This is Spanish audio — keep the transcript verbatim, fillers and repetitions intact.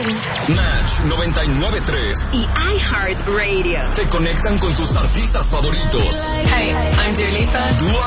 Match noventa y nueve punto tres y iHeartRadio te conectan con tus artistas favoritos. Hey, I'm Dua Lipa. Dua